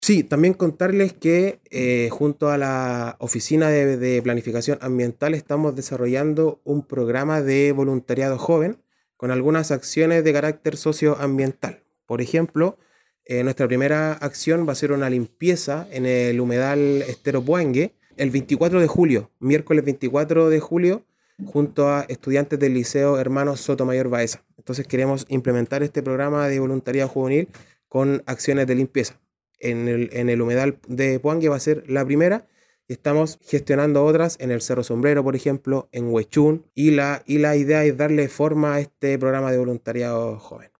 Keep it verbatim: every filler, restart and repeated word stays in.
Sí, también contarles que eh, junto a la Oficina de, de Planificación Ambiental estamos desarrollando un programa de voluntariado joven con algunas acciones de carácter socioambiental. Por ejemplo, eh, nuestra primera acción va a ser una limpieza en el humedal Estero Puangue el veinticuatro de julio, miércoles veinticuatro de julio, junto a estudiantes del Liceo Hermanos Sotomayor Baeza. Entonces queremos implementar este programa de voluntariado juvenil con acciones de limpieza en el, en el humedal de Puangue va a ser la primera. Y estamos gestionando otras en el Cerro Sombrero, por ejemplo, en Huechún. Y la, y la idea es darle forma a este programa de voluntariado joven.